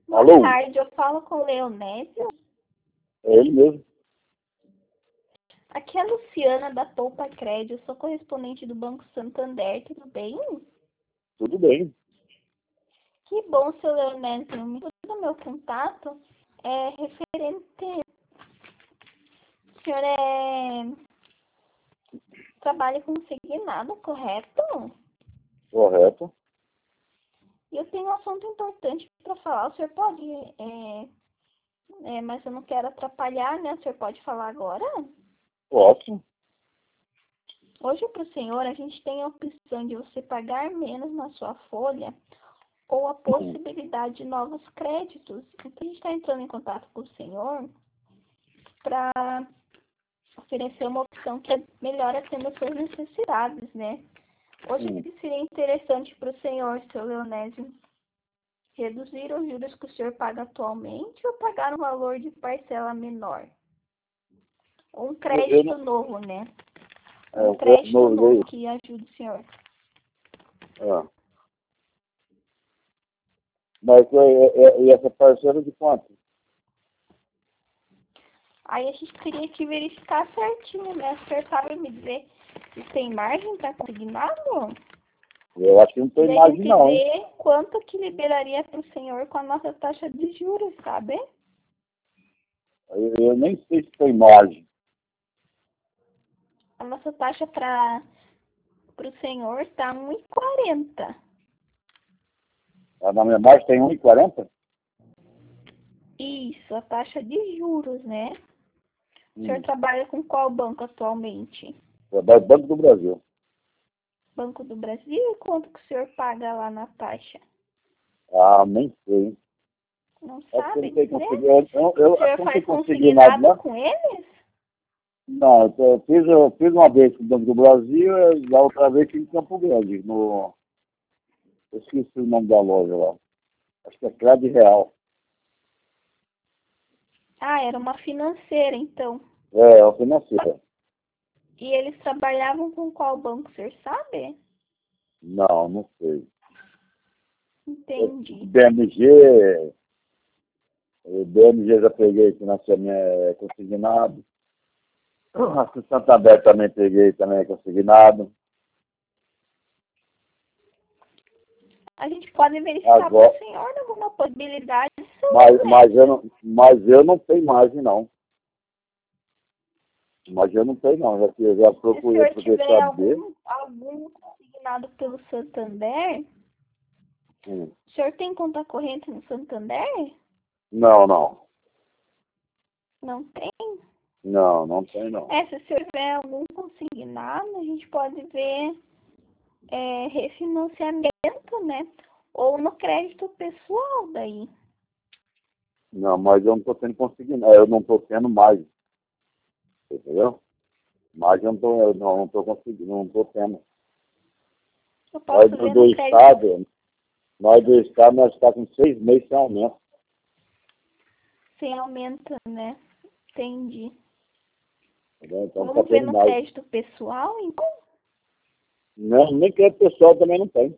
Boa Alô? tarde, eu falo com o Leonésio. É ele mesmo. Aqui é a Luciana da Poupa Crédito, eu sou correspondente do Banco Santander, tudo bem? Tudo bem. Que bom, seu Leonésio. O meu contato é referente. O senhor trabalha com consignado, correto? Correto. E eu tenho um assunto importante para falar. O senhor pode, mas eu não quero atrapalhar, né? O senhor pode falar agora? Ótimo. Hoje, para o senhor, a gente tem a opção de você pagar menos na sua folha ou a possibilidade de novos créditos. Então, a gente está entrando em contato com o senhor para oferecer uma opção que é melhor atender às suas necessidades, né? Hoje, o que seria interessante para o senhor, seu Leonésio? Reduzir os juros que o senhor paga atualmente ou pagar um valor de parcela menor? Ou um crédito novo, né? Um crédito novo que ajude o senhor. Mas e essa parcela de quanto? Aí a gente teria que verificar certinho, né? O senhor sabe me dizer se tem margem para consignado? Eu acho que não tem margem, não. E a gente vê quanto que liberaria para o senhor com a nossa taxa de juros, sabe? Eu nem sei se tem margem. A nossa taxa para o senhor está 1,40. Na minha margem tem 1,40? Isso, a taxa de juros, né? O senhor trabalha com qual banco atualmente? Trabalho Banco do Brasil. Banco do Brasil? E quanto que o senhor paga lá na taxa? Ah, nem sei. Não Acho que eu sabe não tenho dizer? conseguido. Eu O senhor não faz tenho conseguido consignado nada. com eles? Não, eu fiz uma vez com o Banco do Brasil, e da outra vez fiz em Campo Grande. Eu esqueci o nome da loja lá. Acho que é Crédito Real. Ah, era uma financeira, então. É uma financeira. E eles trabalhavam com qual banco, o senhor sabe? Não sei. Entendi. BMG já peguei financiamento consignado. A Santander também peguei também consignado. A gente pode verificar Agora, para o senhor alguma possibilidade. mas eu não tenho margem, não. Mas eu não tenho, não. Já Se o procurei senhor porque tiver saber. algum consignado pelo Santander, Hum. o senhor tem conta corrente no Santander? Não. Não tem? Não tem, não. Se o senhor tiver algum consignado, a gente pode ver refinanciamento, né? Ou no crédito pessoal daí. Não, mas eu não estou tendo consignado. Eu não estou tendo mais. Entendeu? Mas eu não estou conseguindo, não estou tendo. Eu posso ver no crédito Nós do Estado, nós estamos com 6 meses sem aumento. sem aumento, né? Entendi. Entendeu? Então Vamos ver no crédito pessoal, então? Não, nem crédito pessoal também não tem.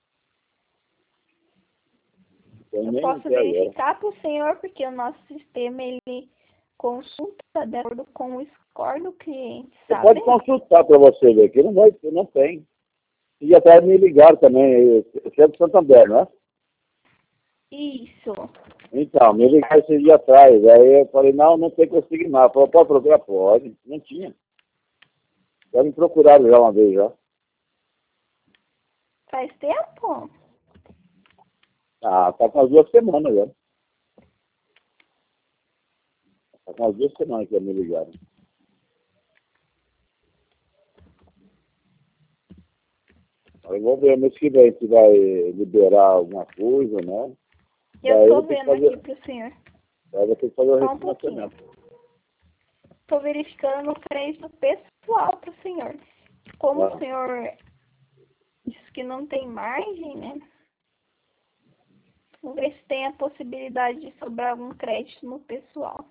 Eu posso verificar para o senhor, porque o nosso sistema, ele consulta de acordo com o score do cliente, Você sabe? pode consultar para você ver, que não tem. E até me ligaram também, você é do Santander, não é? Isso. Então, me ligaram esse dia atrás, aí eu falei, não tem consignado. Falei, pode procurar? Pode. Não tinha. Já me procuraram já uma vez, já. Faz tempo? Ah, tá com as 2 semanas já. Tá com as 2 semanas que me ligaram. Aí vou ver mês que vem se vai liberar alguma coisa, né? Eu estou vendo aqui para o senhor. Aí vai ter que fazer o Só um pouquinho. refinanciamento. Estou verificando o crédito pessoal para o senhor. Como o senhor disse que não tem margem, né? Vamos ver se tem a possibilidade de sobrar algum crédito no pessoal.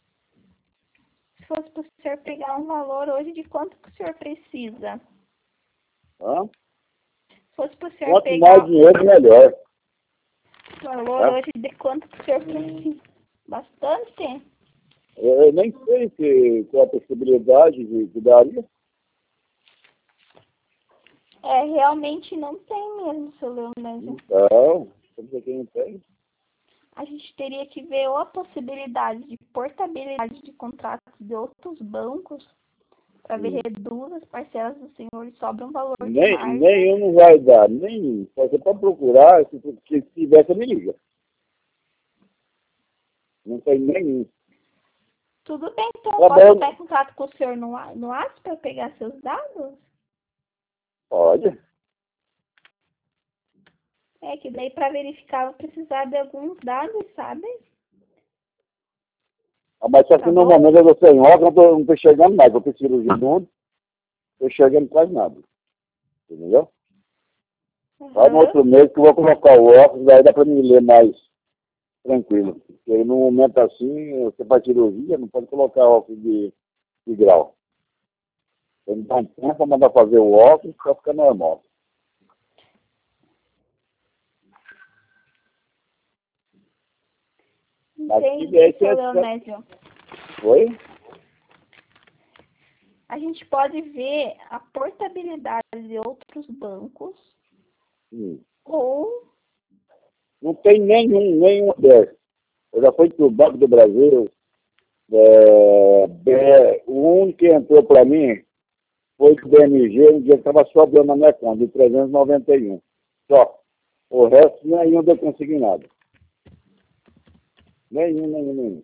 Se fosse para o senhor pegar um valor hoje, de quanto que o senhor precisa? Hã? Se fosse para o senhor Quanto pegar mais dinheiro, melhor. o valor hoje, de quanto que o senhor precisa? Bastante? Eu nem sei qual a possibilidade de daria. Realmente não tem mesmo, seu Leonésio. Então, como aqui não tem. A gente teria que ver ou a possibilidade de portabilidade de contratos de outros bancos para ver reduz as parcelas do senhor e sobra um valor de margem. Nenhum não vai dar, nenhum. Você pode procurar, se tiver, você me liga. Não tem nenhum. Tudo bem, então Tá posso bom. entrar em contato com o senhor no WhatsApp para pegar seus dados? Pode. Que daí para verificar eu vou precisar de alguns dados, sabe? Mas só que no momento eu estou sem óculos, não estou enxergando mais. Eu fiz cirurgia no olho, não estou enxergando quase nada. Entendeu? Só no outro mês que eu vou colocar o óculos, daí dá para me ler mais tranquilo. Porque no momento assim, você faz cirurgia, não pode colocar óculos de grau. Tem que dar um tempo para mandar fazer o óculos para ficar normal. Entendi, seu Leonésio. Oi? A gente pode ver a portabilidade de outros bancos ou... Não tem nenhum desses. Eu já fui para o Banco do Brasil. O único que entrou para mim foi do BMG, um dia que estava sobrando na minha conta, de 391. Só. O resto, nenhum eu consegui nada. Nenhum.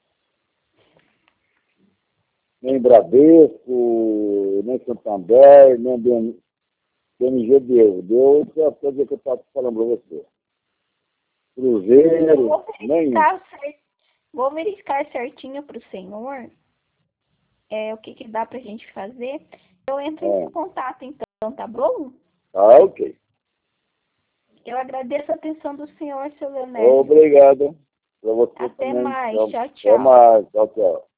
Nem Bradesco, nem Santander, nem BMG deu. Deu a coisa que eu estava falando para você. Cruzeiro, nenhum. Vou verificar certinho para o senhor o que dá para a gente fazer. Eu entro em contato então, tá bom? Ah, ok. Eu agradeço a atenção do senhor, seu Leonésio. Obrigado. Pra você Até também. mais. Então, Tchau, até mais. Tchau, tchau.